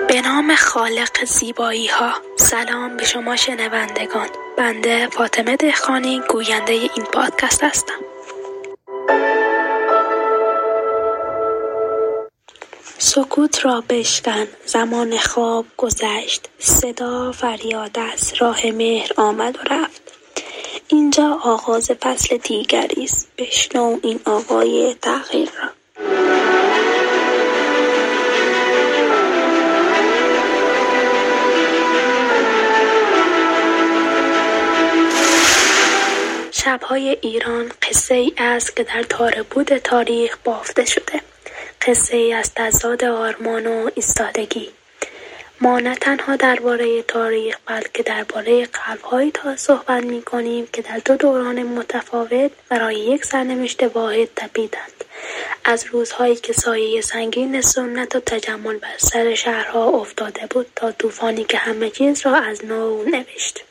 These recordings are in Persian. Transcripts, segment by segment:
به نام خالق زیبایی ها. سلام به شما شنوندگان. بنده فاطمه دهقانی گوینده این پادکست هستم. سکوت را بشکن، زمان خواب گذشت، صدا فریاد است، راه مهر آمد و رفت. اینجا آغاز فصل دیگری است، بشنو این آوای تغییر را. شب‌های ایران قصه ای است که در تاره‌بود تاریخ بافته شده. قصه ای از تضاد آرمان و ایستادگی. ما نه تنها درباره تاریخ بلکه درباره قلب‌هایی تا صحبت می‌کنیم که در دو دوران متفاوت برای یک سرنوشت واحد تپیدند. از روزهایی که سایه سنگین سنت و تجمل بر سر شهرها افتاده بود تا طوفانی که همه چیز را از نو نوشت.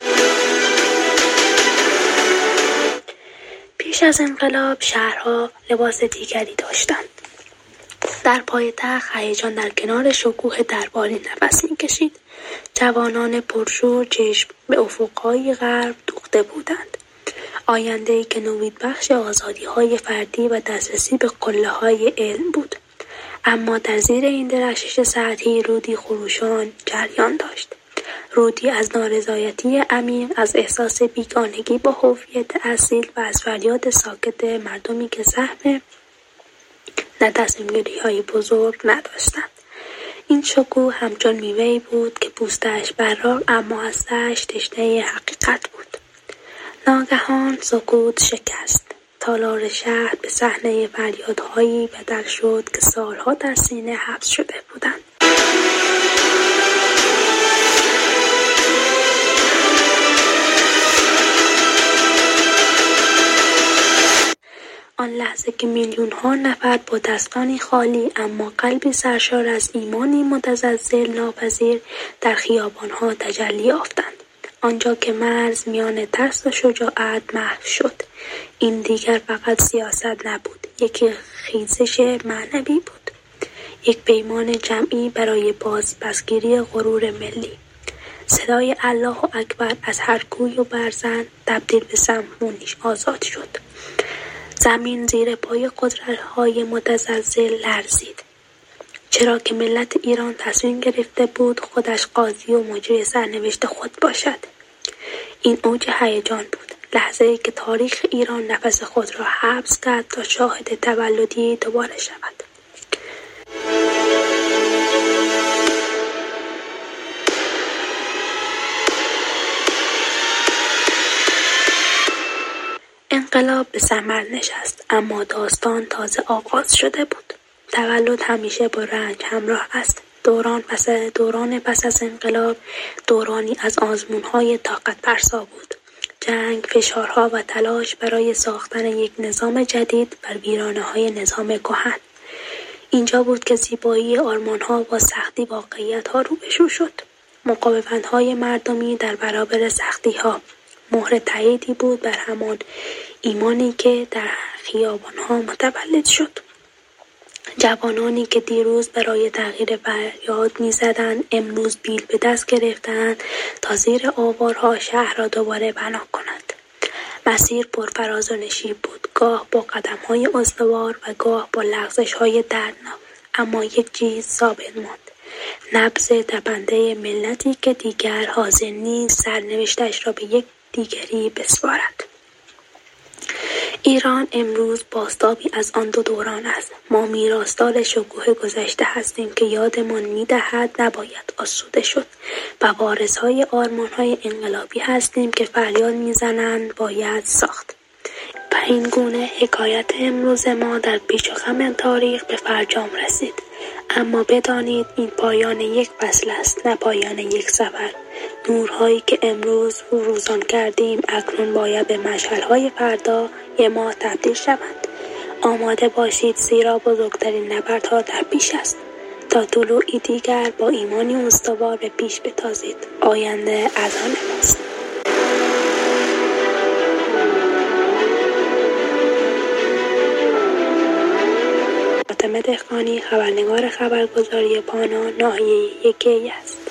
پیش از انقلاب شهرها لباس دیگری داشتند. در پایتخت هیجان در کنار شکوه درباری نفس می‌کشید. جوانان پرشور چشم به افق‌های غرب دوخته بودند. آینده‌ای که نویدبخش آزادی‌های فردی و دسترسی به قله‌های علم بود. اما در زیر این درخشش سطحی رودی خروشان جریان داشت. رودی از نارضایتی عمیق، از احساس بیگانگی با هویت اصیل و از فریاد ساکت مردمی که سهم در تصمیم‌گیری‌های بزرگ نداشتند. این شکوه همچون میوه‌ای بود که پوستش براق اما هسته‌اش تشنه حقیقت بود. ناگهان سکوت شکست. تالار شهر به صحنه فریادهایی بدل شد که سالها در سینه حبس شده بودند. آن لحظه که میلیون‌ها نفر با دستانی خالی اما قلبی سرشار از ایمانی متزلزل ناپذیر در خیابان‌ها تجلی یافتند. آنجا که مرز میان ترس و شجاعت محو شد. این دیگر فقط سیاست نبود، یک خیزش معنوی بود. یک پیمان جمعی برای بازپسگیری غرور ملی. صدای الله اکبر از هر کوی و برزن تبدیل به سمفونی آزاد شد. زمین زیر پای قدرت‌های متزلزل لرزید. چرا که ملت ایران تصمیم گرفته بود خودش قاضی و مجری سرنوشت خود باشد. این اوج هیجان بود. لحظه‌ای که تاریخ ایران نفس خود را حبس کرد تا شاهد تولدی دوباره شود. انقلاب به ثمر نشست، اما داستان تازه آغاز شده بود. تولد همیشه با رنج همراه است. دوران پس از انقلاب دورانی از آزمون‌های طاقت فرسا بود. جنگ، فشارها و تلاش برای ساختن یک نظام جدید بر ویرانه‌های نظام کهن. اینجا بود که زیبایی آرمان‌ها با سختی واقعیت‌ها روبرو شد. مقاومت‌های مردمی در برابر سختی‌ها مهر تاییدی بود بر همان ایمانی که در خیابان‌ها متولد شد. جوانانی که دیروز برای تغییر فریاد می‌زدند، امروز بیل به دست گرفتند تا زیر آوارها شهر را دوباره بنا کنند. مسیر پرفراز و نشیب بود، گاه با قدم‌های استوار و گاه با لغزش‌های دردناک، اما یک چیز ثابت ماند: نبض تپنده ملتی که دیگر حاضر نیست سرنوشتش را به یک دیگری بسپارد. ایران امروز بازتابی از آن دو دوران است. ما میراثدار شکوه گذشته هستیم که یادمان می‌دهد نباید آسوده شد و وارث‌های آرمان‌های انقلابی هستیم که فریاد می‌زنند باید ساخت. و این گونه حکایت امروز ما در پیچ و خم تاریخ به فرجام رسید. اما بدانید این پایان یک فصل است، نه پایان یک سفر. نورهایی که امروز فروزان کردیم اکنون باید به مشعل‌های فردای ما تبدیل شوند. آماده باشید زیرا بزرگترین نبردها در پیش است. تا طلوعی دیگر با ایمانی استوار به پیش بتازید. آینده از آن ماست. فاطمه دهقانی، خبرنگار خبرگزاری پانا، ناحیه یکی است.